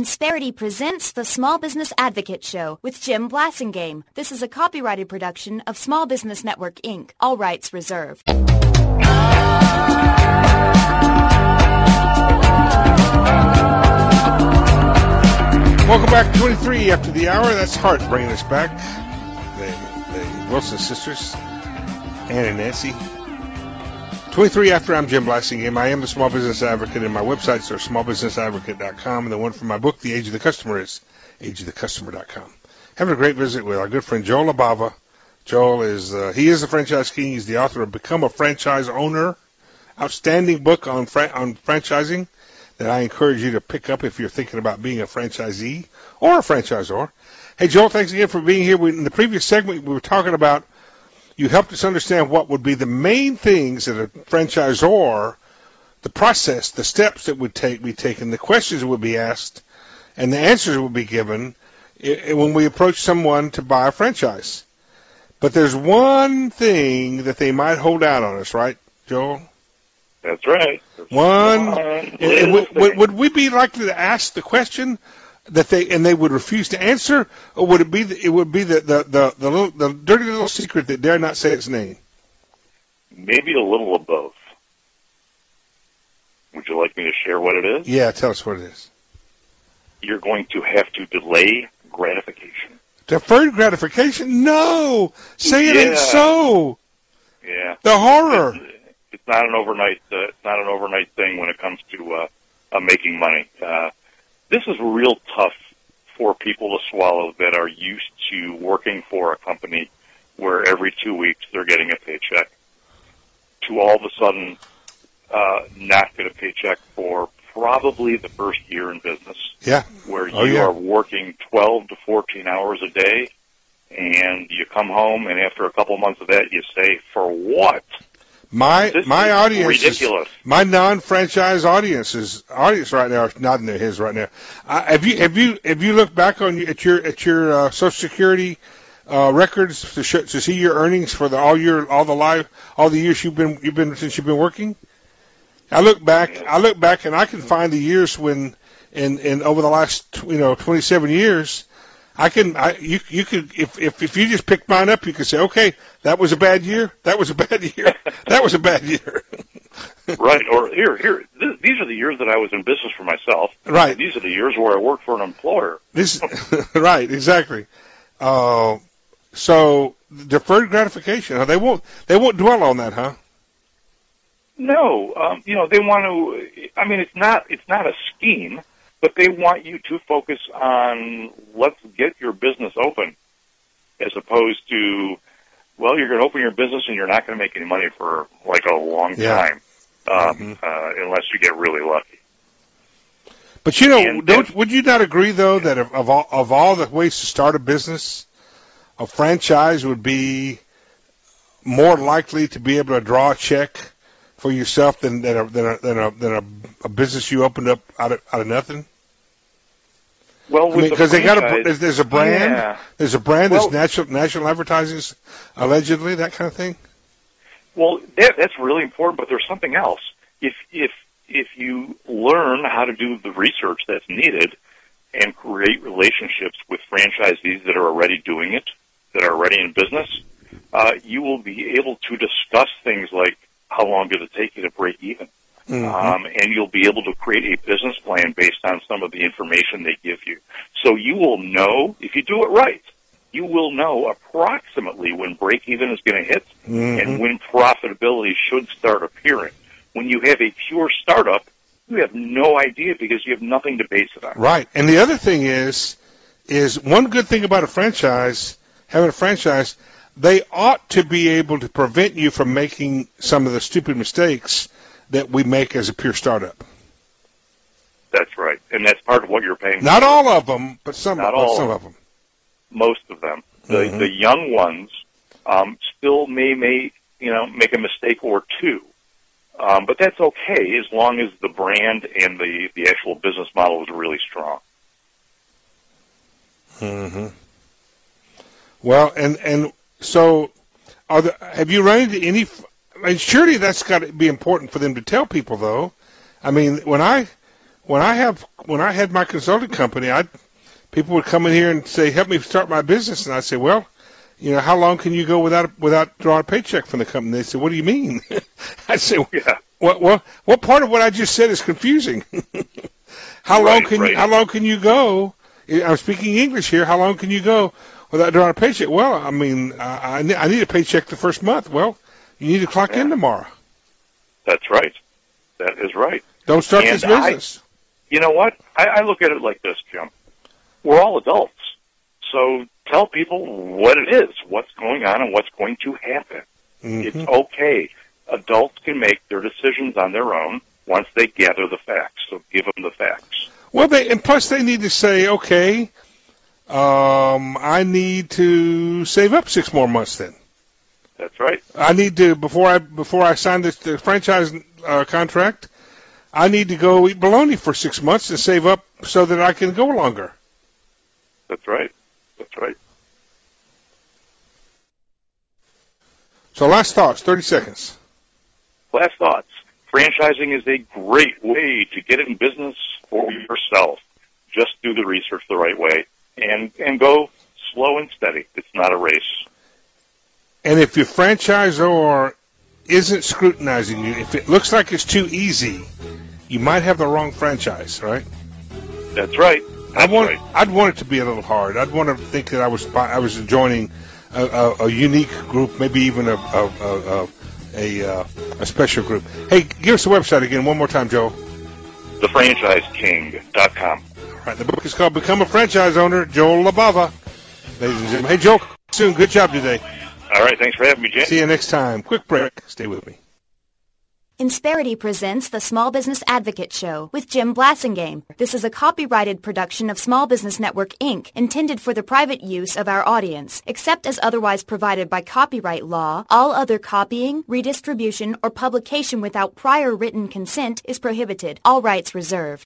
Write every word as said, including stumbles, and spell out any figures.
Insperity presents the Small Business Advocate Show with Jim Blasingame. This is a copyrighted production of Small Business Network, Incorporated. All rights reserved. Welcome back to twenty-three after the hour. That's Hart bringing us back. The, the Wilson sisters, Ann and Nancy. twenty-three after, I'm Jim Blasingame. I am the Small Business Advocate, and my websites are small business advocate dot com, and the one from my book, The Age of the Customer, is age of the customer dot com. Having a great visit with our good friend Joel Labava. Joel is, uh, he is a franchise king. He's the author of Become a Franchise Owner, outstanding book on fra- on franchising that I encourage you to pick up if you're thinking about being a franchisee or a franchisor. Hey, Joel, thanks again for being here. We, in the previous segment, we were talking about, you helped us understand what would be the main things that a franchisor, the process, the steps that would take be taken, the questions that would be asked, and the answers would be given when we approach someone to buy a franchise. But there's one thing that they might hold out on us, right, Joel? That's right. One. one would, would, would we be likely to ask the question that they and they would refuse to answer, or would it be the, it would be the the the, the, little, the dirty little secret that dare not say its name? Maybe a little of both. Would you like me to share what it is? Yeah, tell us what it is. You're going to have to delay gratification. Deferred gratification? No, say it yeah. ain't so. Yeah, the horror. It's, it's not an overnight. Uh, it's not an overnight thing when it comes to uh, uh, making money. Uh, This is real tough for people to swallow that are used to working for a company where every two weeks they're getting a paycheck, to all of a sudden uh, not get a paycheck for probably the first year in business. Yeah. Where oh, you yeah. are working twelve to fourteen hours a day, and you come home, and after a couple of months of that, you say, for what? My this my is audience, ridiculous. Is, my non-franchise audience is audience right now is nodding their heads right now. Uh, have you have you have you looked back on at your at your uh, Social Security uh, records to show, to see your earnings for the all year all the life all the years you've been you've been since you've been working? I look back I look back and I can find the years when in in over the last you know twenty-seven years. I can, I, you, you could, if, if, if you just picked mine up, you could say, okay, that was a bad year, that was a bad year, that was a bad year. Right, or here, here, th- these are the years that I was in business for myself. Right. These are the years where I worked for an employer. This, right, exactly. Uh, so, deferred gratification, huh? they won't, they won't dwell on that, huh? No, um, you know, they want to, I mean, it's not, it's not a scheme. But they want you to focus on let's get your business open, as opposed to, well, you're going to open your business and you're not going to make any money for like a long yeah. time, um, mm-hmm. uh, unless you get really lucky. But you know, and, don't and, would you not agree though that of, of all of all the ways to start a business, a franchise would be more likely to be able to draw a check for yourself than than a than a than a, than a, a business you opened up out of out of nothing? Well, because I mean, the they got a there's, there's a brand, yeah. there's a brand, well, there's national national advertising, allegedly that kind of thing. Well, that, that's really important, but there's something else. If if if you learn how to do the research that's needed and create relationships with franchisees that are already doing it, that are already in business, uh, you will be able to discuss things like how long did it take you to break even. Mm-hmm. Um, and you'll be able to create a business plan based on some of the information they give you. So you will know, if you do it right, you will know approximately when break-even is going to hit mm-hmm. and when profitability should start appearing. When you have a pure startup, you have no idea because you have nothing to base it on. Right. And the other thing is, is one good thing about a franchise, having a franchise, they ought to be able to prevent you from making some of the stupid mistakes that we make as a pure startup. That's right, and that's part of what you're paying. Not for. all of them, but some. Not of, all. Some of them. Most of them. The mm-hmm. the young ones um, still may make you know make a mistake or two, um, but that's okay as long as the brand and the the actual business model is really strong. Mm-hmm. Well, and and so, are there, have you run into any? I mean, surely that's got to be important for them to tell people, though. I mean, when I when I have when I had my consulting company, I people would come in here and say, "Help me start my business," and I say, "Well, you know, how long can you go without without drawing a paycheck from the company?" They said, "What do you mean?" I said, yeah. "What what what part of what I just said is confusing? how right, long can right. you, how long can you go? I'm speaking English here. How long can you go without drawing a paycheck?" Well, I mean, I I need, I need a paycheck the first month. Well, you need to clock yeah. in tomorrow. That's right. That is right. Don't start and this business. I, you know what? I, I look at it like this, Jim. We're all adults. So tell people what it is, what's going on, and what's going to happen. Mm-hmm. It's okay. Adults can make their decisions on their own once they gather the facts. So give them the facts. Well, they and plus they need to say, okay, um, I need to save up six more months. Then that's right. I need to before I before I sign this the franchise uh, contract. I need to go eat bologna for six months and save up so that I can go longer. That's right. That's right. So last thoughts, thirty seconds. Last thoughts. Franchising is a great way to get in business for yourself. Just do the research the right way and, and go slow and steady. It's not a race. And if your franchisor isn't scrutinizing you, if it looks like it's too easy, you might have the wrong franchise, right? That's right. That's I want, right. I'd want it to be a little hard. I'd want to think that I was I was joining a, a, a unique group, maybe even a a, a, a, a a special group. Hey, give us the website again one more time, Joe. the franchise king dot com. All right, the book is called Become a Franchise Owner, Joel LaBava. Ladies and gentlemen. Hey, Joel, soon. Good job today. All right, thanks for having me, Jim. See you next time. Quick break. Stay with me. Insperity presents the Small Business Advocate Show with Jim Blasingame. This is a copyrighted production of Small Business Network, Incorporated, intended for the private use of our audience. Except as otherwise provided by copyright law, all other copying, redistribution, or publication without prior written consent is prohibited. All rights reserved.